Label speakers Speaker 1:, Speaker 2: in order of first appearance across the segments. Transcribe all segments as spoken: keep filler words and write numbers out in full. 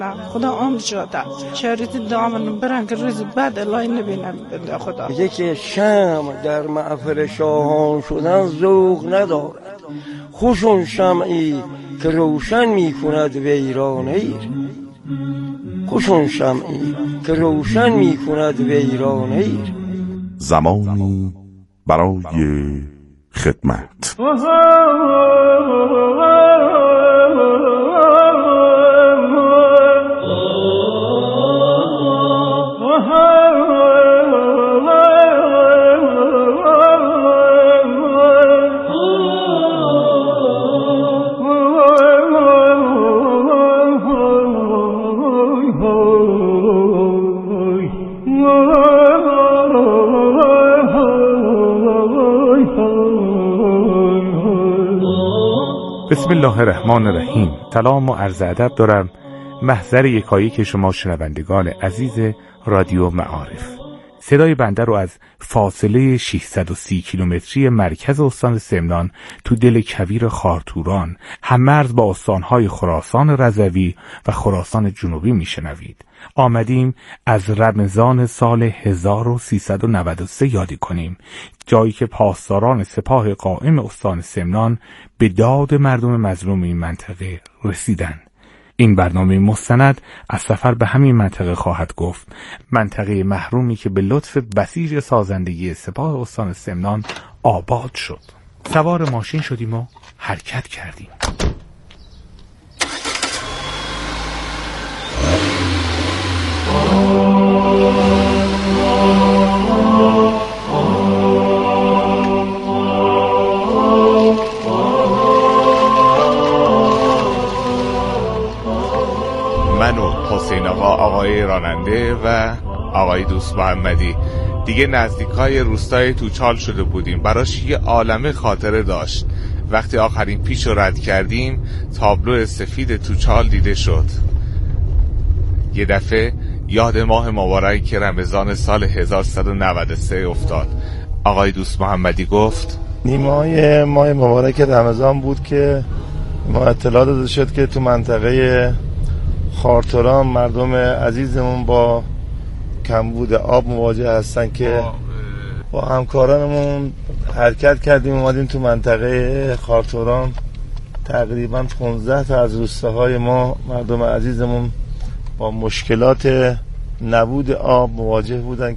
Speaker 1: خدا عمر شده چریتی دامن برنگ روز بعد الهی نبینم بنده خدا.
Speaker 2: یکی شمع در محفل شاهان شدن ذوق ندارد، خوشون شمعی که روشن می کند ویران ایر. خوشون شمعی که روشن می کند ویران ایر.
Speaker 3: زمانی برای خدمت.
Speaker 4: بسم الله الرحمن الرحیم. سلام و عرض ادب دارم محضر یکایی که شما شنوندگان عزیز رادیو معارف. صدای بنده رو از فاصله ششصد و سی کیلومتری مرکز استان سمنان تو دل کویر خارتوران هم‌مرز با استانهای خراسان رضوی و خراسان جنوبی میشنوید. آمدیم از رمضان سال هزار و سیصد و نود و سه یادی کنیم، جایی که پاسداران سپاه قائم استان سمنان به داد مردم مظلوم این منطقه رسیدند. این برنامه مستند از سفر به همین منطقه خواهد گفت، منطقه محرومی که به لطف بسیج سازندگی سپاه استان سمنان آباد شد. سوار ماشین شدیم و حرکت کردیم.
Speaker 5: من و حسین آقا، آقای راننده و آقای دوست محمدی دیگه نزدیکای روستای توچال شده بودیم. براش یه عالمه خاطره داشت. وقتی آخرین پیچ رو رد کردیم تابلو سفید توچال دیده شد. یه دفعه یاد ماه مبارکی که رمضان سال هزار و سیصد و نود و سه افتاد. آقای دوست محمدی گفت
Speaker 6: نیمای ماه مبارک رمضان بود که ما اطلاع داده شد که تو منطقه خارتوران مردم عزیزمون با کمبود آب مواجه هستن که با همکارانمون حرکت کردیم، اومدیم تو منطقه خارتوران. تقریبا پانزده تا از روستاهای ما مردم عزیزمون با مشکلات نبود آب مواجه بودن.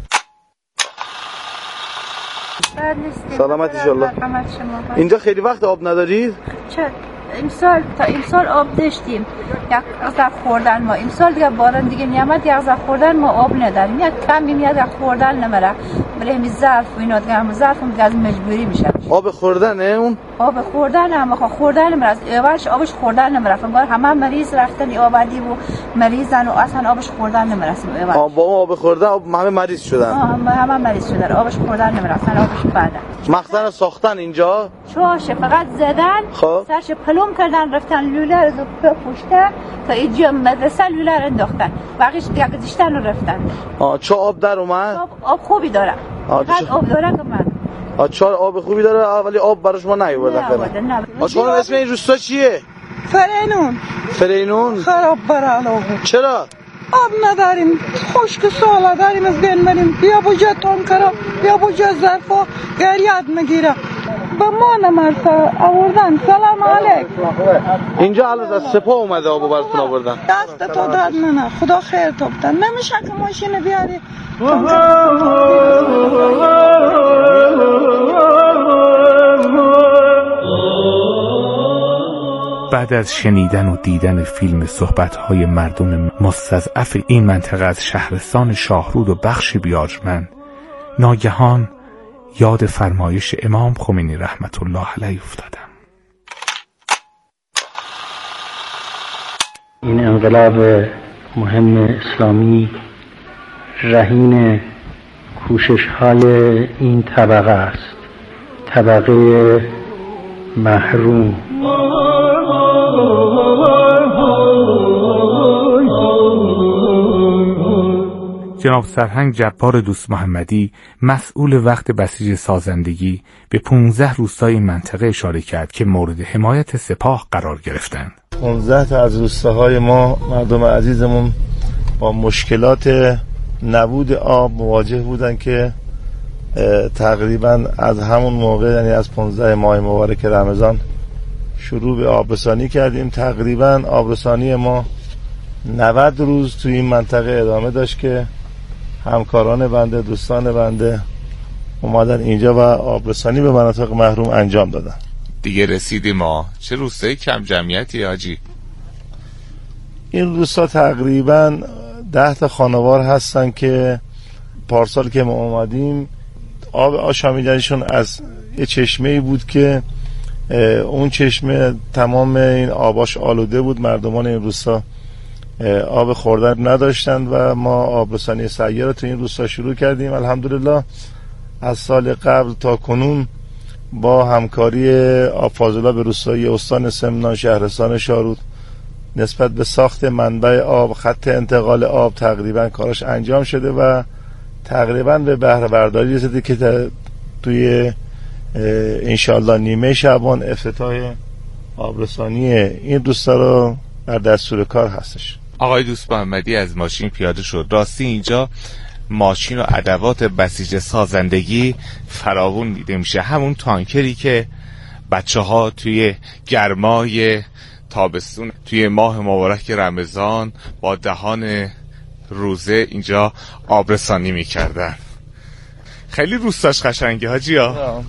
Speaker 7: سلامت انشالله. اینجا خیلی وقت آب ندارید؟
Speaker 8: چه امسال تا امسال آب داشتیم، یک غذا خوردن ما. امسال دیگه باران دیگه نیامد، یک غذا خوردن ما آب نداریم. یک کمی میاد، یک خوردن نمیره. ولی همین ظرف و اینا دیگه هم ظرف هم دیگه از مجبوری میشه.
Speaker 7: آب خوردن نه اون؟
Speaker 8: آب خوردن هم خو خوردن نمیره. از اولش آبش خوردن نمیره. فقط همه مریض رفتن آبادی و مریضن و اصلا آبش خوردن نمیرسیم.
Speaker 7: آب با آب خوردن آب همه مریض شدن.
Speaker 8: همه همه مریض شدن. آبش خوردن نمیره. اصلا آبش بده.
Speaker 7: مخزن ساختن اینجا؟
Speaker 8: چاشه فقط زدن.
Speaker 7: خب
Speaker 8: سرش پلم کردن، رفتن لوله رو پشته تا اینجا مدرسه لوله رو انداختن. باقیش دیگه گذاشتن و رفتن.
Speaker 7: آ چه آب در اومد؟
Speaker 8: آب, آب خوبی داره. فقط آب داره که من.
Speaker 7: آ چه آب خوبی داره ولی آب براش ما نیوردن فعلا. آشقال اسم این روستا چیه؟
Speaker 1: فرینون.
Speaker 7: فرینون؟
Speaker 1: خراب برالو.
Speaker 7: چرا؟
Speaker 1: آب نداریم، خشک سالا داریم، از بین بریم بیا بوجه تانکرا بیا بوجه ظرفا گریاد میگیره با ما نمرسه آوردن. سلام علیک.
Speaker 7: اینجا حالا از سپاه اومده آبو براتون آوردن.
Speaker 1: دست تو درد نه، خدا خیر تو بدن. نمیشه که ماشین بیاری.
Speaker 4: بعد از شنیدن و دیدن فیلم صحبت‌های مردم مستضعف این منطقه از شهرستان شاهرود و بخش بیاجمن، ناگهان یاد فرمایش امام خمینی رحمت الله علیه افتادم.
Speaker 9: این انقلاب مهم اسلامی رهین کوشش‌های این طبقه است، طبقه محروم.
Speaker 4: جناب سرهنگ جبار دوست محمدی مسئول وقت بسیج سازندگی به پانزده روستای منطقه اشاره کرد که مورد حمایت سپاه قرار گرفتند.
Speaker 6: پانزده تا از روستاهای ما مردم عزیزمون با مشکلات نبود آب مواجه بودن که تقریبا از همون موقع، یعنی از پانزده ماه مبارک رمضان شروع به آبرسانی کردیم. تقریبا آبرسانی ما نود روز توی این منطقه ادامه داشت که همکاران بنده، دوستان بنده اومدن اینجا و آبرسانی به مناطق محروم انجام دادن.
Speaker 5: دیگه رسیدیم ما. چه روستای کم جمعیتی حاجی؟
Speaker 6: این روستا تقریبا ده تا خانوار هستن که پارسال که ما اومدیم آب آشامیدنشون از یه چشمه‌ای بود که اون چشمه تمام این آباش آلوده بود، مردمان این روستا آب خوردن نداشتند و ما آبرسانی سیار رو تو این روستا شروع کردیم. الحمدلله از سال قبل تا کنون با همکاری آب فاضلاب به روستایی استان سمنان، شهرستان شارود نسبت به ساخت منبع آب، خط انتقال آب تقریبا کارش انجام شده و تقریبا به بهره برداری رسیده که توی انشالله نیمه شعبان افتتاح آبرسانی این روستا رو در دستور کار هستش.
Speaker 5: آقای دوست محمدی از ماشین پیاده شد. راستی اینجا ماشین و ادوات بسیج سازندگی فراوون دیده میشه، همون تانکری که بچه ها توی گرمای تابستون توی ماه مبارک رمضان با دهان روزه اینجا آبرسانی میکردن. خیلی روستاش قشنگه حاجی ها.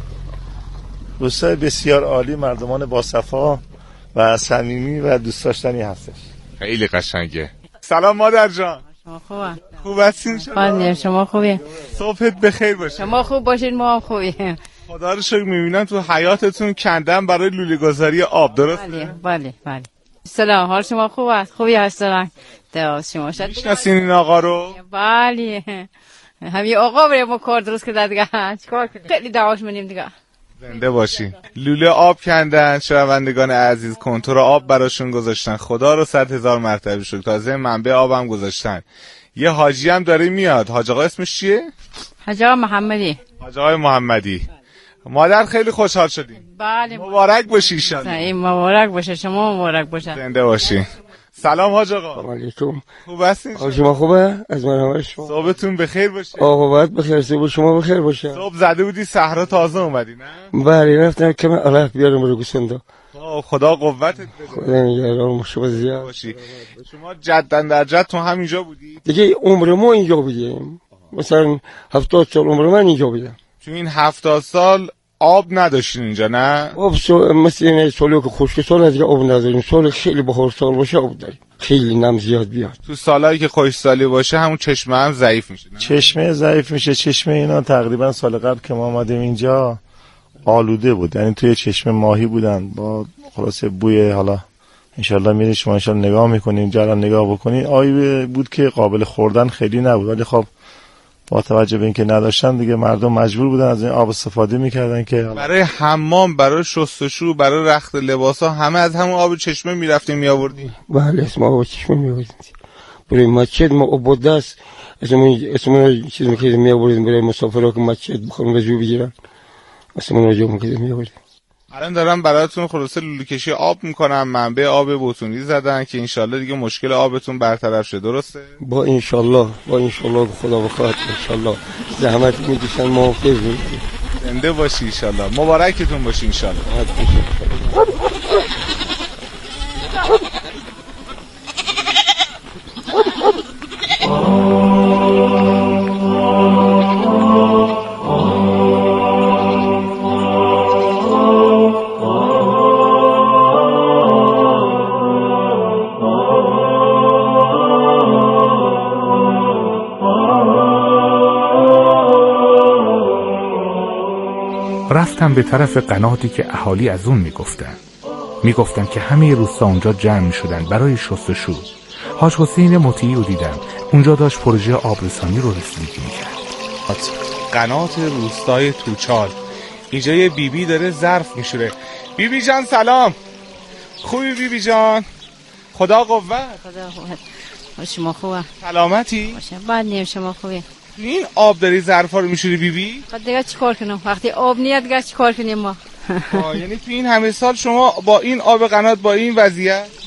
Speaker 6: روستای بسیار عالی، مردمان با صفا و صمیمی و دوست داشتنی هستش.
Speaker 5: خیلی قشنگه. سلام مادر جان.
Speaker 10: شما خوبه؟
Speaker 5: خوب هستین شما؟
Speaker 10: بله شما خوبی؟
Speaker 5: صبحت بخیر باشه.
Speaker 10: شما خوب باشین ما هم خوبیم.
Speaker 5: خدا رو شکر میبینم تو حیاتتون کندن برای لوله گذاری آب، درسته؟
Speaker 10: بله بله بله. سلام، حال شما خوب است؟ خوبی هستن؟ دعاست شما شد.
Speaker 5: میشناسین این آقا رو؟
Speaker 10: بله. همین آقا برای ما کار درست کرده دیگه. چیکار کنیم؟ خیلی دعاش منیم دیگه.
Speaker 5: زنده باشین. لوله آب کندن، شنوندگان عزیز کنتور آب براشون گذاشتن. خدا رو صد هزار مرتبه شکر. تازه منبع آبم گذاشتن. یه حاجی هم داره میاد. حاج آقا اسمش چیه؟
Speaker 10: حاج آقا محمدی.
Speaker 5: حاج آقا محمدی. مادر خیلی خوشحال شدیم.
Speaker 10: بله.
Speaker 5: مبارک باشی ان شاء الله.
Speaker 10: مبارک باشه، شما مبارک باشه.
Speaker 5: زنده باشین. سلام حاج آقا.
Speaker 2: علیکم.
Speaker 5: خوب هستین؟
Speaker 2: حال شما خوبه؟ از مرحبا شما.
Speaker 5: صبحتون بخیر باشه.
Speaker 2: آقابت بخیر، صبح شما بخیر باشه.
Speaker 5: صبح زده بودی صحرا تازه اومدی نه؟
Speaker 2: بله رفتم کم علف بیارم رو گوسفندا.
Speaker 5: خدا قوتت بده.
Speaker 2: خدا نگهدار شما زیاد
Speaker 5: باشی. شما جدن در جد تو همینجا بودی؟
Speaker 2: دیگه عمر ما اینجا بودیم. مثلا هفتاد سال عمر من اینجا بودم.
Speaker 5: تو این هفتاد سال آب نداشتین اینجا نه؟
Speaker 2: آب سو... مثل این سالی که خشک سال دیگه آب نداریم. سال خیلی بخور سال باشه آب داریم، خیلی نم زیاد بیاد.
Speaker 5: تو سالایی که خوش سالی باشه همون چشمه هم ضعیف میشه نه؟
Speaker 6: چشمه ضعیف میشه. چشمه اینا تقریبا سال قبل که ما آمدیم اینجا آلوده بود، یعنی توی چشمه ماهی بودن با خلاصه بوی. حالا انشالله میرین شما انشالله نگاه میکنین اینجا، الان نگاه بکنین آبی بود که قابل خوردن خیلی نبود، ولی خب با توجه به اینکه نداشتن دیگه مردم مجبور بودن از این آب استفاده میکردن که
Speaker 5: برای حمام، برای شستشو، برای رخت لباسا همه از همون آب چشمه میرفتیم میآوردیم.
Speaker 2: بله اسم آب چشمه میآوردیم. برای مسجد ما آب دست اسمون اسمون چیز میکردیم میآوردیم برای مسافرها که مسجد بخورن وضو بگیرن. اسمون رو جمع میکردیم میآوردیم.
Speaker 5: الان دارم براتون خلاصه لوله کشی آب میکنم، منبع آب بوتونی زدن که انشالله دیگه مشکل آبتون برطرف شه، درسته؟
Speaker 2: با انشالله با انشالله خدا بخواد انشالله زحمت میکشن ما خیر میکنیم.
Speaker 5: زنده باشی انشالله، مبارکتون باشی انشالله.
Speaker 4: رفتم به طرف قناتی که اهالی از اون میگفتن میگفتن که همه روستا اونجا جمع میشدن برای شستشو. حاج حسین مطیعی رو دیدم اونجا داشت پروژه آبرسانی رو رسیدگی میکرد.
Speaker 5: قنات روستای توچال. اینجا یه بیبی بی داره ظرف میشوره. بیبی بی جان سلام. خوبی بیبی بی جان؟ خدا قوت.
Speaker 10: خدا قوت. شما خوبه؟
Speaker 5: سلامتی؟
Speaker 10: باشه. بعد نیم شما خوبی؟
Speaker 5: این آب داری ظرفا رو میشوری بیبی؟
Speaker 10: بعد دیگه چیکار کنم؟ وقتی آب نیاد دیگه چیکار کنیم ما؟
Speaker 5: یعنی تو این همه سال شما با این آب قنات با این وضعیت؟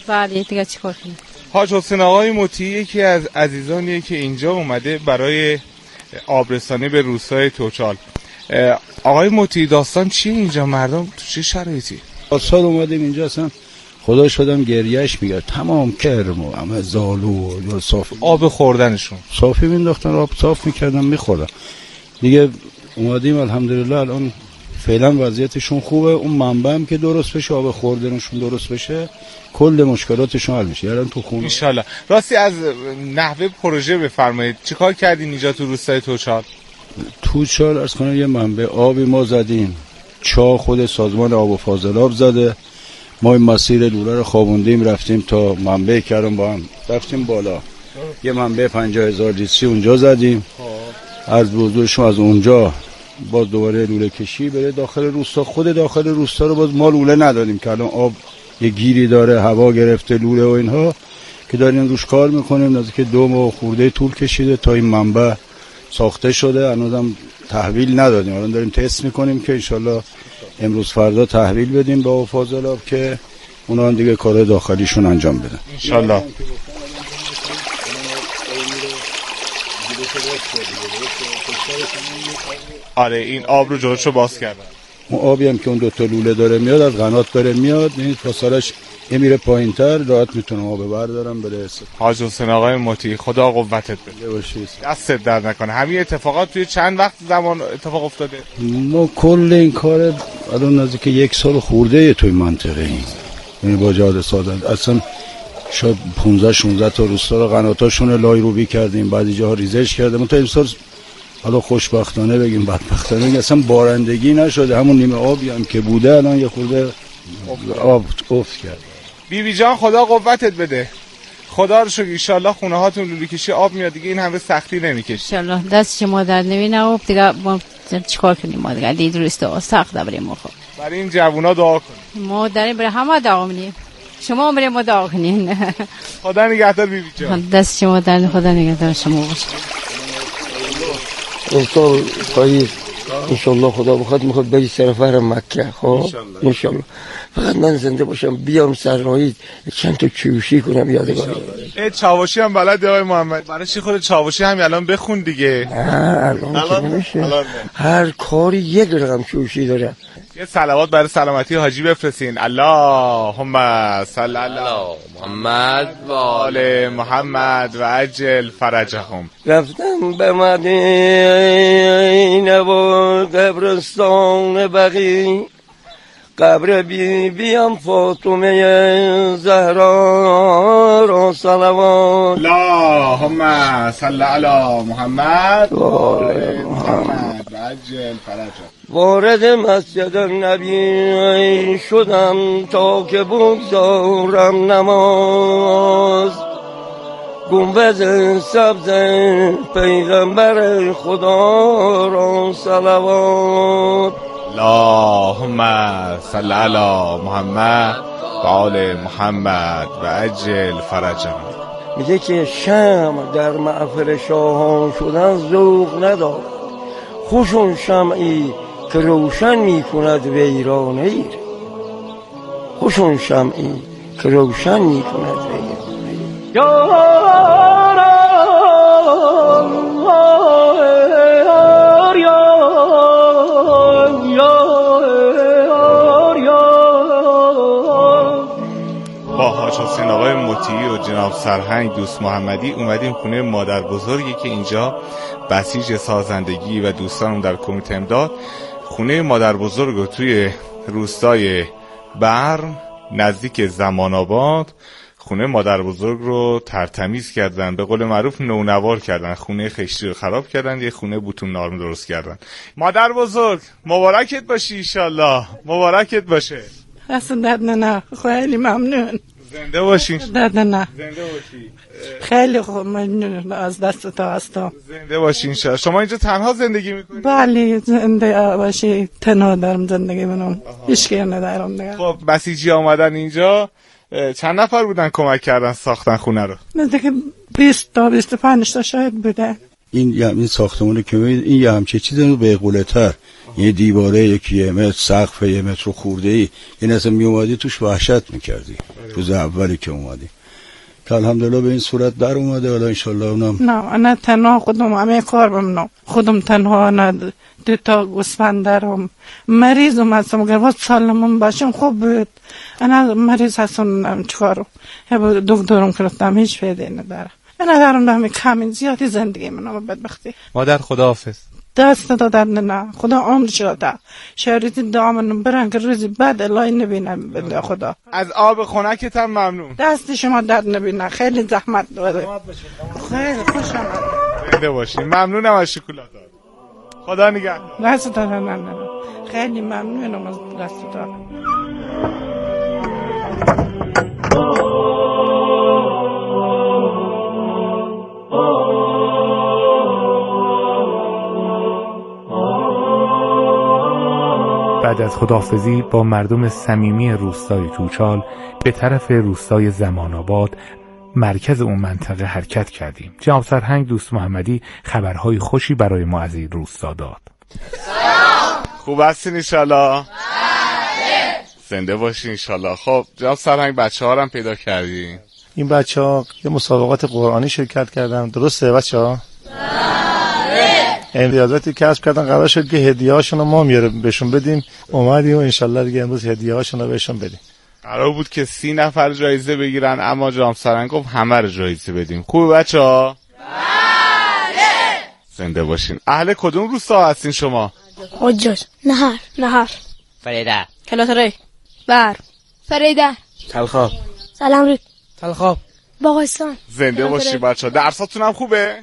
Speaker 10: بله دیگه چیکار کنیم.
Speaker 5: حاج حسین آقای مطیعی یکی از عزیزانیه که اینجا اومده برای آبرسانی به روستای توچال. آقای مطیعی داستان چیه اینجا؟ مردم تو چه شرایطی؟
Speaker 11: سال اومدیم اینجا اصلا خدا شدم گریهش میگه تمام کرم و همه زالو و صاف
Speaker 5: آب خوردنشون
Speaker 11: صافی مینداختن، آب صاف میکردن میخوردن دیگه. اومدیم الحمدلله الان فعلا وضعیتشون خوبه. اون منبع هم که درست بشه، آب خوردنشون درست بشه، کل مشکلاتشون حل میشه. الان تو خونه
Speaker 5: ان راستی از نحوه پروژه بفرمایید چیکار کردین اینجا تو روستای توچال؟
Speaker 11: توچال از کنم یه منبع آبی ما زدیم، چا خود سازمان آب و فاضلاب زده، ما این مسیر لوله رو خوابوندیم رفتیم تا منبع کردم با هم رفتیم بالا، یه منبع پنجاه هزار لیتری اونجا زدیم. از بزرگشون از اونجا باز دوباره لوله کشی بره داخل روستا. خود داخل روستا رو باز ما لوله نداریم که الان آب یه گیری داره، هوا گرفته لوله و اینها که داریم روش کار میکنیم. نزدیک دو ماه خورده طول کشیده تا این منبع ساخته شده. هنوزم تحویل ندادیم، الان داریم تست میکنیم که انشالله امروز فردا تحویل بدیم با فاضلاب که اونا هم دیگه کار داخلیشون انجام بدن
Speaker 5: انشالله. آره این آب رو جلوشو باز کردن.
Speaker 11: اون آبی هم که اون دوتا لوله داره میاد از قنات بره میاد، این فاصلش یه میره پایین تر، راحت میتونم آب بردارم بره.
Speaker 5: حاج حسین آقای مطیعی خدا قوتت بده، دستت درد نکنه. همین اتفاقات توی چند وقت زمان اتفاق افتاده؟
Speaker 11: ما کل این کار الان نزدیک یک سال خورده توی منطقه این، یعنی با جاده سادن اصلا شاید پانزده شانزده تا روستا رو قناتاشون لای روبی کردیم، بعضی جاها ریزش کردیم. تا امسال حالا خوشبختانه بگیم بدبختانه بگیم اصلا بارندگی نشده، همون نیمه آبی هم که بوده الان یه خورده آب افت کرد.
Speaker 5: بی بی جان خدا قوتت بده، خدا رو شکر. ان شاء الله خونه هاتون لوله کشی آب میاد دیگه، این همه سختی نمیکشه.
Speaker 10: ان شاء الله دست شما در نمیاد آب دیگه. ما چیکار کنیم؟ ما دیگه دید روستا سخت برای ما. خب
Speaker 5: برای این جوونا دعا کنیم.
Speaker 10: ما داریم برای همه دعا می‌کنیم، شما برای ما دعا کنین.
Speaker 5: خدا نگهدار بی بی جان.
Speaker 10: دست شما در خدا نگهدار شما باشه.
Speaker 2: امسال پایی انشالله خدا بخواد میخواد بری سفر مکه. خب انشالله فقط من زنده باشم بیام سرنایید چند تا چوشی کنم یادگاری.
Speaker 5: ای چاوشی هم بلدی آقای محمد؟ برای چی خود چاوشی هم الان بخون دیگه.
Speaker 2: الان الان نمیشه، هر کاری یک رقم چوشی داره.
Speaker 5: یه صلوات برای سلامتی حاجی بفرستین. اللهم صل علی محمد و آل محمد و عجل فرجهم.
Speaker 2: رفتم به مدینه و قبرستان بقی، قبر بی بیم فاطمه زهرا را صلوات.
Speaker 5: اللهم صل علی محمد و آل محمد و عجل فرجهم.
Speaker 2: وارد مسجد نبی شدم تا که بگذارم نماز، گنبد سبز پیغمبر خدا را صلوات.
Speaker 5: اللهم صل علی محمد و آل محمد و عجل فرجهم.
Speaker 2: میگه که شمع در محفل شاهان شدن ذوق ندارد، خوشون شمعی که روشن می کند ویرانه ایر. خوشون شمعی که روشن می کند ویرانه
Speaker 5: با حاج حسین آقای مطیعی و جناب سرهنگ دوست محمدی اومدیم خونه مادر بزرگی که اینجا بسیج سازندگی و دوستان در کمیته امداد. خونه مادر بزرگ رو توی روستای برم نزدیک زمان آباد خونه مادر بزرگ رو ترتمیز کردن، به قول معروف نونوار کردن، خونه خشتی رو خراب کردن، یه خونه بوتون نارم درست کردن. مادر بزرگ مبارکت باشی انشالله، مبارکت باشه.
Speaker 1: اصلا دد نه، خیلی ممنون.
Speaker 5: زنده باشین.
Speaker 1: دد نه.
Speaker 5: زنده باشی.
Speaker 1: خیلی خوب، ممنون از دست تا هستم.
Speaker 5: زنده باشی انشالله. شما اینجا تنها زندگی میکنید؟
Speaker 1: بله زنده باشی، تنها دارم زندگی منم، هیچ کی ندارم دیگه.
Speaker 5: خب بسیجی آمدن اینجا چند نفر بودن کمک کردن ساختن خونه رو؟
Speaker 1: نزدیک بیست تا بیست و پنج تا شاید بوده.
Speaker 11: این یه این ساختمانی که می‌بینید این یه همچه چیزی به قولتر، یه دیواره یکی یه متر، سقف یه متر خورده ای، این اصلا می اومدی توش وحشت میکردی روز اولی که اومدی، که الحمدلله به این صورت در اومده. حالا انشالله اونم
Speaker 1: نه انا تنها خودم همه کار بمنم، خودم تنها انا دو تا گوسفند دارم، مریضم هستم، اگر وقت سالمون باشم خوب بود. انا مریض هستم چکارم دکترم کردم هیچ فایده نداره. انا دارم دارم کمی زیادی زندگی منم بدبختی.
Speaker 5: مادر خداحافظ.
Speaker 1: دست دادن نه خدا عمر شده شریطی دامنم برن که روزی بعد الهی نبینم بنده خدا.
Speaker 5: از آب خنکت هم ممنون.
Speaker 1: دست شما درد نبینه، خیلی زحمت داره. خیلی خوش آمد.
Speaker 5: زنده باشین. ممنونم از شکلاتات. خدا نگهدار.
Speaker 1: دست دادن نه خیلی ممنونم از دست دادن.
Speaker 4: بعد از خداحافظی با مردم صمیمی روستای توچال به طرف روستای زمان آباد مرکز اون منطقه حرکت کردیم. جناب سرهنگ دوست محمدی خبرهای خوشی برای ما از این روستا داد.
Speaker 5: خوب هستین انشالله؟ زنده باشین انشالله. خب جناب سرهنگ بچه ها رو هم پیدا کردین؟
Speaker 6: این بچه ها یه مسابقات قرآنی شرکت کردن، درسته بچه ها؟ امتیازاتی کسب کردن، قرار شد که هدیه هاشون رو ما میاره بهشون بدیم. اومدیم و انشالله دیگه امروز هدیه هاشون رو بهشون بدیم.
Speaker 5: قرار بود که سی نفر جایزه بگیرن اما جناب سرهنگ گفت همه رو جایزه بدیم. خوبه بچه ها؟ بله. زنده باشین. اهل کدوم روستا هستین شما؟
Speaker 12: حجاج. نهر. نهر.
Speaker 13: فریده.
Speaker 12: کلاتره. بر. فریده.
Speaker 13: تلخاب.
Speaker 12: سلام رود.
Speaker 13: تلخاب.
Speaker 12: باغستان.
Speaker 5: زنده باشین بچه ها. درساتون هم خوبه؟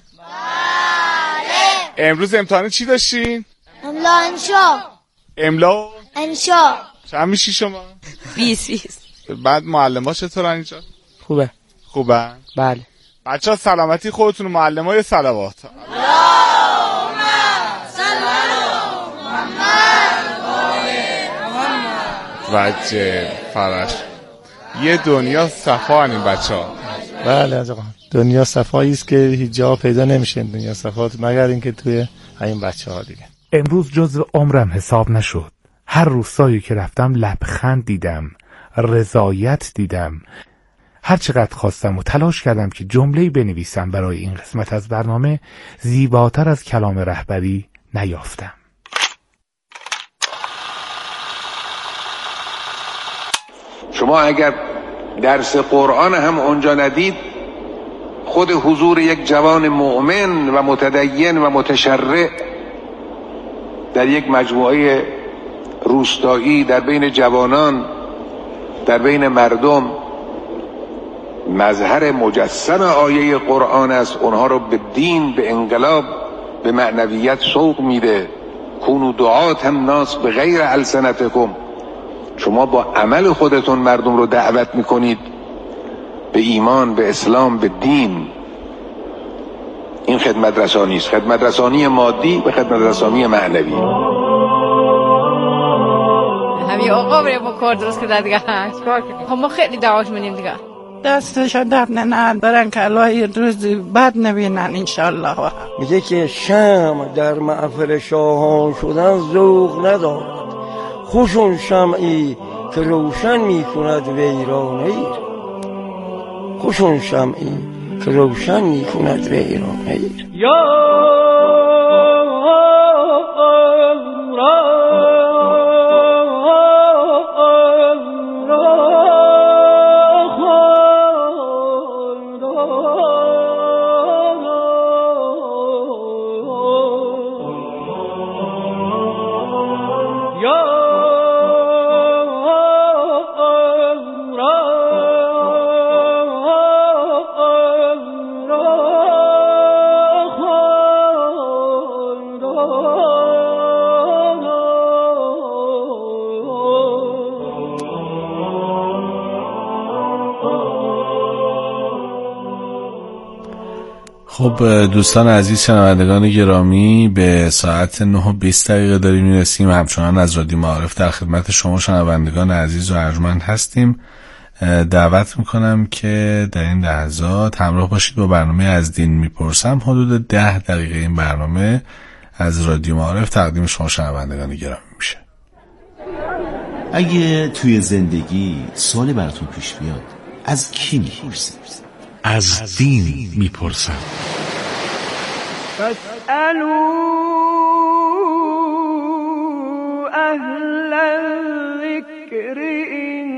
Speaker 5: امروز امتحان چی داشتین؟
Speaker 12: املا انشا.
Speaker 5: املا؟
Speaker 12: انشا.
Speaker 5: چند میشی شما؟
Speaker 13: بیس بیس.
Speaker 5: بعد معلم‌ها چطورن اینجا؟
Speaker 13: خوبه.
Speaker 5: خوبه؟
Speaker 13: بله.
Speaker 5: بچه‌ها سلامتی خودتون و معلم‌های صلوات.
Speaker 12: اللهم صل علی محمد.
Speaker 5: وجه فرش. یه دنیا صفا این بچه‌ها.
Speaker 6: بله از آقا. دنیا صفایی است که هیچ جا پیدا نمیشه دنیا صفات مگر اینکه توی همین بچه‌ها دیگه.
Speaker 4: امروز جزو عمرم حساب نشد. هر روستایی که رفتم لبخند دیدم، رضایت دیدم. هر چقدر خواستم و تلاش کردم که جمله‌ای بنویسم برای این قسمت از برنامه، زیباتر از کلام رهبری نیافتم.
Speaker 14: شما اگر درس قرآن هم اونجا ندید، خود حضور یک جوان مؤمن و متدین و متشرع در یک مجموعه روستایی در بین جوانان در بین مردم مظهر مجسم آیه قرآن است. اونها رو به دین، به انقلاب، به معنویت سوق میده. کونوا دعاة الناس بغیر السنتکم. شما با عمل خودتون مردم رو دعوت میکنید به ایمان، به اسلام، به دین. این خدمت رسانی است، خدمت رسانی مادی و خدمت رسانی معنوی.
Speaker 10: همین آقا بره با کار درست کرده دیگه. چیکار کنیم؟ خب ما خیلی دعواش منیم دیگه.
Speaker 1: دستش درد نه برن که الهی روزی بد نبینن انشالله.
Speaker 2: میگه که شمع در محفل شاهان شدن ذوق ندارد، خوشون شمعی که روشن میکند ویرانه. خوشون شمعی که روشن میکند ویرانه.
Speaker 12: یا
Speaker 15: خب دوستان عزیز، شنوندگان گرامی، به ساعت نه و بیست دقیقه داریم میرسیم. همچنان از رادیو معارف در خدمت شما شنوندگان عزیز و ارجمند هستیم. دعوت میکنم که در این لحظات همراه باشید با برنامه از دین میپرسم. حدود ده دقیقه این برنامه از رادیو معارف تقدیم شما شنوندگان گرامی میشه.
Speaker 16: اگه توی زندگی سوالی براتون پیش بیاد از کی میپرسید؟
Speaker 17: از دین میپرسم.
Speaker 18: فاسألوا اهل الذکر ان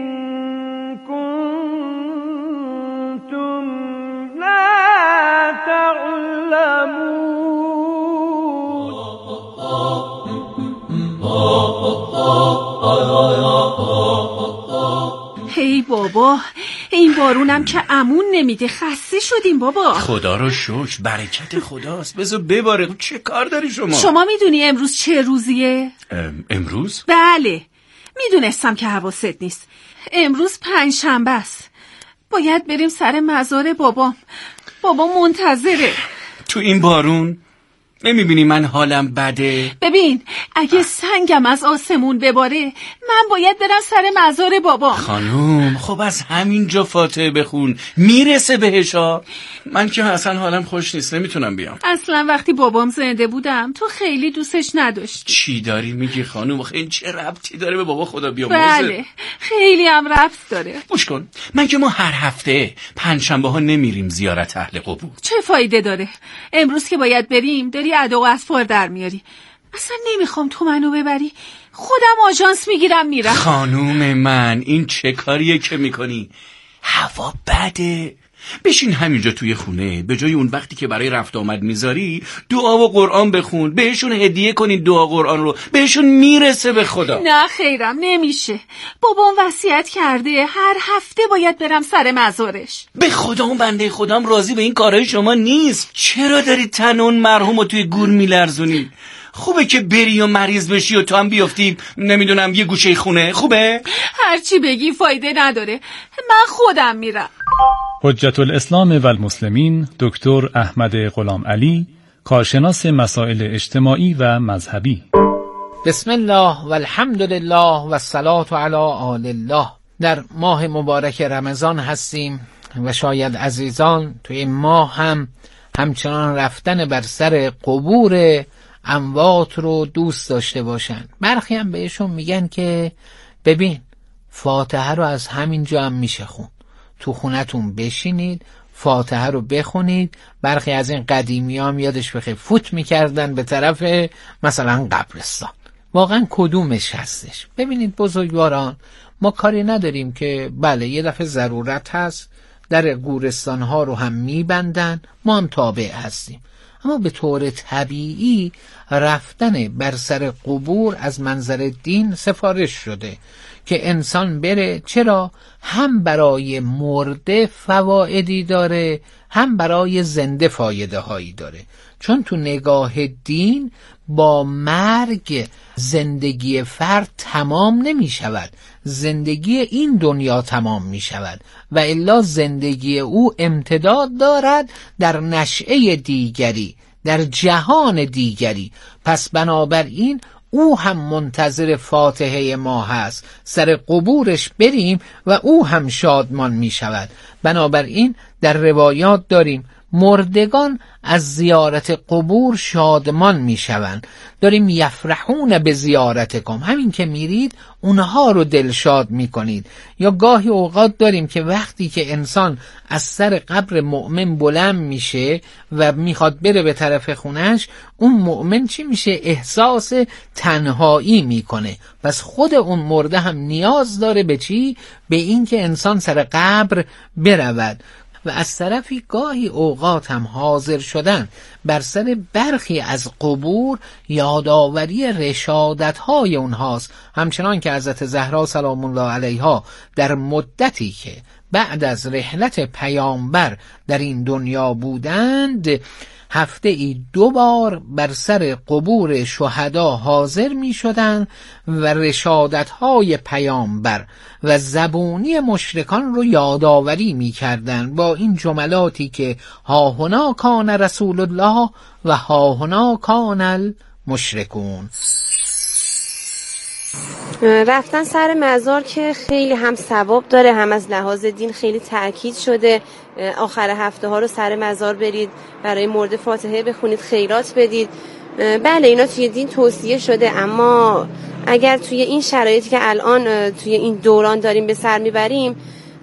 Speaker 18: کنتم لا تعلمون.
Speaker 19: هی بابا، این بارونم که امون نمیده، خسته شدیم بابا.
Speaker 17: خدا رو شکر، برکت خداست. بذار بباره. چه کار داری شما؟
Speaker 19: شما میدونی امروز چه روزیه؟
Speaker 17: امروز؟
Speaker 19: بله، میدونستم که حواست نیست. امروز پنج شنبه است. باید بریم سر مزار بابام. بابا منتظره.
Speaker 17: تو این بارون؟ نمیبینی من حالم بده؟
Speaker 19: ببین، اگه سنگم از آسمون بباره من باید برم سر مزار بابام.
Speaker 17: خانوم، خب از همینجا فاتحه بخون، میرسه بهشا. من که اصلا حالم خوش نیست، نمیتونم بیام.
Speaker 19: اصلا وقتی بابام زنده بودم تو خیلی دوستش نداشتی.
Speaker 17: چی داری میگی خانوم؟ خیلی چه ربطی داره به بابا خدا بیامرزه؟
Speaker 19: بله، خیلی هم ربط داره.
Speaker 17: گوش کن، من که ما هر هفته پنجشنبه ها نمیریم زیارت اهل قبور.
Speaker 19: چه فایده داره؟ امروز که باید بریم داری ادا و اسفار در میاری. اصلا نمیخوام تو منو ببری، خودم آژانس میگیرم میرم.
Speaker 17: خانوم من، این چه کاریه که میکنی؟ هوا بده. بشین همینجا توی خونه، به جای اون وقتی که برای رفت آمد میذاری دعا و قرآن بخون، بهشون هدیه کنین دعا قرآن رو، بهشون میرسه به خدا.
Speaker 19: نه خیرم، نمیشه. بابام وصیت کرده هر هفته باید برم سر مزارش.
Speaker 17: به خدا اون بنده خودم راضی به این کارهای شما نیست. چرا داری تن اون مرحوم رو توی گور میلرزونی؟ خوبه که بری و مریض بشی و تو هم بیافتی نمیدونم یه گوشه خونه. خوبه؟
Speaker 19: هرچی بگی فایده نداره، من خودم میرم.
Speaker 20: حجت الاسلام و المسلمین دکتر احمد غلام علی، کارشناس مسائل اجتماعی و مذهبی.
Speaker 21: بسم الله و الحمد لله و الصلاة علی آل الله. در ماه مبارک رمضان هستیم و شاید عزیزان تو این ماه هم همچنان رفتن بر سر قبور اموات رو دوست داشته باشن. برخی هم بهشون میگن که ببین فاتحه رو از همین جا هم میشه خون، تو خونتون بشینید فاتحه رو بخونید. برخی از این قدیمی هم یادش بخیر فوت میکردن به طرف مثلا قبرستان. واقعا کدومش هستش؟ ببینید بزرگواران، ما کاری نداریم که بله یه دفعه ضرورت هست در گورستان ها رو هم میبندن، ما هم تابع هستیم، اما به طور طبیعی رفتن بر سر قبور از منظر دین سفارش شده که انسان بره. چرا؟ هم برای مرده فوائدی داره، هم برای زنده فایده هایی داره. چون تو نگاه دین با مرگ زندگی فرد تمام نمی شود، زندگی این دنیا تمام می شود و الا زندگی او امتداد دارد در نشأه دیگری، در جهان دیگری. پس بنابراین او هم منتظر فاتحه ما هست، سر قبورش بریم و او هم شادمان می شود. بنابراین در روایات داریم مردگان از زیارت قبور شادمان می شوند. داریم یفرحون به زیارتکم، همین که میرید اونها رو دلشاد می کنید. یا گاهی اوقات داریم که وقتی که انسان از سر قبر مؤمن بلند میشه و میخواد بره به طرف خونش، اون مؤمن چی میشه؟ احساس تنهایی میکنه. پس خود اون مرده هم نیاز داره به چی؟ به این که انسان سر قبر برود. و از طرفی گاهی اوقات هم حاضر شدن بر سر برخی از قبور یادآوری رشادت‌های اونهاست. همچنان که حضرت زهرا سلام الله علیها در مدتی که بعد از رحلت پیامبر در این دنیا بودند هفته ای دو بار بر سر قبور شهدا حاضر می شدند و رشادت های پیامبر و زبونی مشرکان رو یادآوری می کردند با این جملاتی که ها هنا کان رسول الله و ها هنا کان المشرکون.
Speaker 3: رفتن سر مزار که خیلی هم ثواب داره، هم از لحاظ دین خیلی تأکید شده. آخر هفته ها رو سر مزار برید، برای مرده فاتحه بخونید، خیرات بدید. بله اینا توی دین توصیه شده، اما اگر توی این شرایطی که الان توی این دوران داریم به سر میبریم،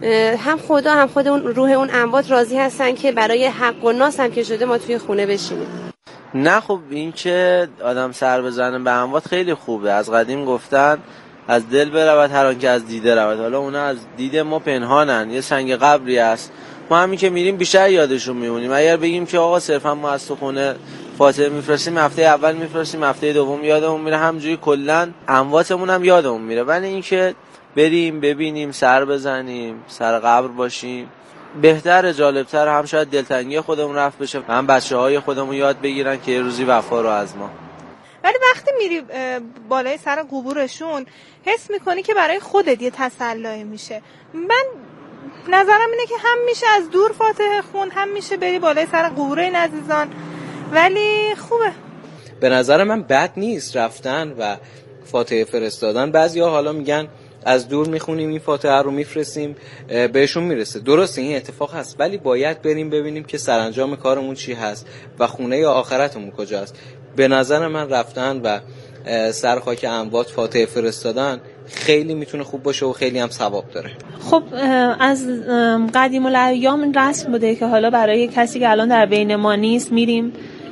Speaker 3: هم خدا هم خود اون روح اون اموات راضی هستن که برای حق و ناس هم که شده ما توی خونه بشینیم.
Speaker 7: نه خب این که آدم سر بزنه به اموات خیلی خوبه. از قدیم گفتن از دل برود هر آن که از دیده رود. حالا اونا از دید ما پنهانن، یه سنگ قبری است، ما همین که میریم بیشتر یادشون میمونیم. اگر بگیم که آقا صرفا ما از تو خونه فاتحه میفرستیم، هفته اول میفرستیم، هفته دوم یادمون میره، همجوری کلا امواتمون هم یادمون میره. ولی این که بریم ببینیم، سر بزنیم، سر قبر باشیم، بهتر، جالبتر، هم شاید دلتنگی خودمون رفت بشه، هم بچه‌های خودمون یاد بگیرن که یه روزی وفا رو از ما.
Speaker 22: ولی وقتی میری بالای سر قبورشون حس میکنی که برای خودت یه تسلایی میشه. من نظرم اینه که هم میشه از دور فاتحه خون، هم میشه بری بالای سر قبور این عزیزان، ولی خوبه.
Speaker 23: به نظر من بد نیست رفتن و فاتحه فرستادن. بعضیا حالا میگن از دور میخونیم این فاتحه رو میفرستیم بهشون میرسه. درسته این اتفاق هست، ولی باید بریم ببینیم که سرانجام کارمون چی هست و خونه یا آخرتمون کجاست. به نظر من رفتن و سر خاک اموات فاتحه فرستادن خیلی میتونه خوب باشه و خیلی هم ثواب داره.
Speaker 24: خب از قدیم الایام رسم بوده که حالا برای کسی که الان در بین ما نیست میریم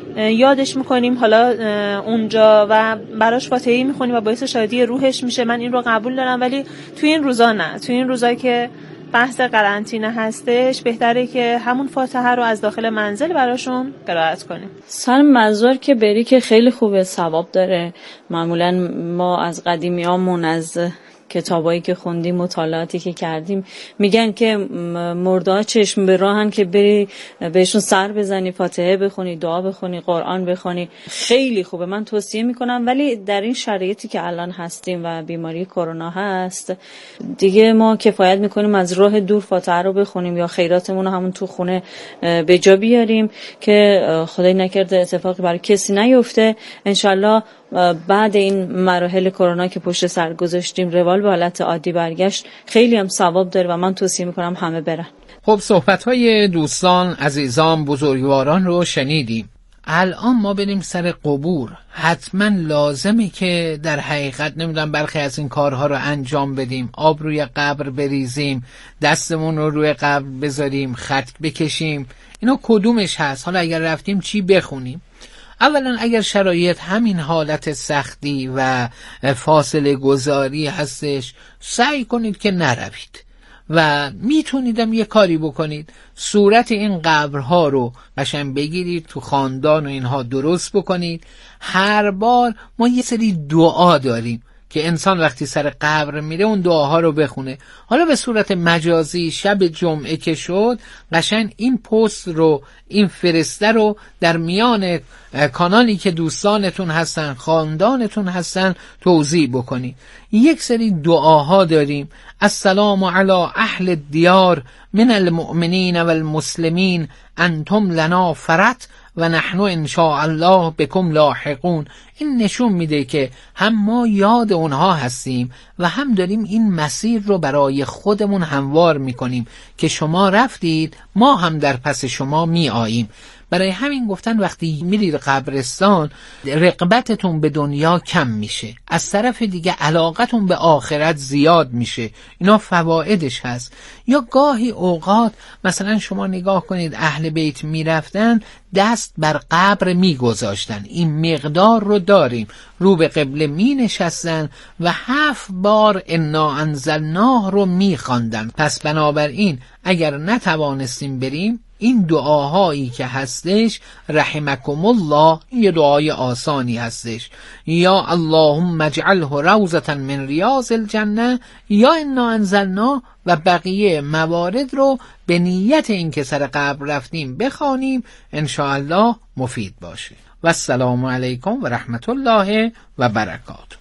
Speaker 24: یادش میکنیم، حالا اونجا و براش فاتحه میخونیم و باعث شادی روحش میشه. من این رو قبول دارم، ولی توی این روزا نه. توی این روزا که بحث قرنطینه هستش بهتره که همون فاتحه رو از داخل منزل براشون قرائت کنیم.
Speaker 25: سر مزار که بری که خیلی خوبه، ثواب داره. معمولا ما از قدیمیامون از کتابایی که خوندیم، مطالعاتی که کردیم، میگن که مرده‌ها چشم به راهن که بری بهشون سر بزنی، فاتحه بخونی، دعا بخونی، قرآن بخونی. خیلی خوبه، من توصیه میکنم. ولی در این شرایطی که الان هستیم و بیماری کرونا هست، دیگه ما کفایت میکنیم از راه دور فاتحه رو بخونیم یا خیراتمون رو همون تو خونه به جا بیاریم که خدای نکرده اتفاقی برای کسی نیفته. انشالله بعد این مراحل کرونا که پشت سر گذاشتیم روال به حالت عادی برگشت، خیلی هم ثواب داره و من توصیه میکنم همه برن.
Speaker 21: خب صحبت‌های دوستان، عزیزان، بزرگواران رو شنیدیم. الان ما بریم سر قبور. حتما لازمه که در حقیقت نمیدونم برخی از این کارها رو انجام بدیم. آب روی قبر بریزیم، دستمون رو روی قبر بذاریم، خط بکشیم. اینا کدومش هست؟ حالا اگر رفتیم چی بخونیم؟ اولا اگر شرایط همین حالت سختی و فاصله گذاری هستش، سعی کنید که نروید و میتونیدم یه کاری بکنید، صورت این قبرها رو قشنگ بگیرید تو خاندان و اینها درست بکنید. هر بار ما یه سری دعا داریم که انسان وقتی سر قبر میره اون دعاها رو بخونه. حالا به صورت مجازی شب جمعه که شد، قشنگ این پست رو، این فرسته رو در میان کانالی که دوستانتون هستن، خاندانتون هستن توزیع بکنید. یک سری دعاها داریم: السلام علی اهل الدیار من المؤمنین و المسلمین انتم لنا فرت و نحن ان شاء الله بكم لاحقون. این نشون میده که هم ما یاد اونها هستیم و هم داریم این مسیر رو برای خودمون هموار میکنیم که شما رفتید، ما هم در پس شما می آییم. برای همین گفتن وقتی میرید قبرستان رغبتتون به دنیا کم میشه، از طرف دیگه علاقتون به آخرت زیاد میشه. اینا فوایدش هست. یا گاهی اوقات مثلا شما نگاه کنید اهل بیت میرفتن دست بر قبر میگذاشتن، این مقدار رو داریم، رو به قبله می نشستن و هفت بار انا انزلناه رو می خواندن. پس بنابراین اگر نتوانستیم بریم، این دعاهایی که هستش، رحمکم الله، یه دعای آسانی هستش، یا اللهم اجعله روضة من ریاض الجنه، یا انا انزلنا، و بقیه موارد رو به نیت این که سر قبر رفتیم بخوانیم، انشاءالله مفید باشه. و السلام علیکم و رحمت الله و برکاته.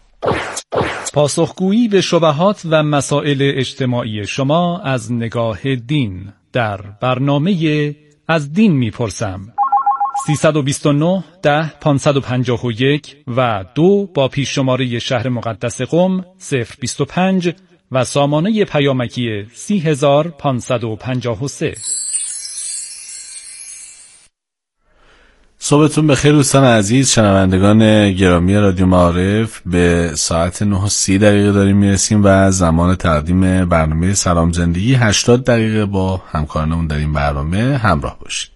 Speaker 20: پاسخگویی به شبهات و مسائل اجتماعی شما از نگاه دین در برنامه از دین میپرسم. سیصد و بیست و نه ده پانصد و پنجاه و یک و دو با پیش شماره شهر مقدس قم صفر بیست و پنج و سامانه پیامکی سی هزار پانصد و پنجاه و سه.
Speaker 15: صبحتون بخیر دوستان عزیز، شنوندگان گرامی رادیو معارف. به ساعت نه و سی دقیقه داریم میرسیم و زمان تقدیم برنامه سلام زندگی. هشتاد دقیقه با همکارانمون در این برنامه همراه باشید.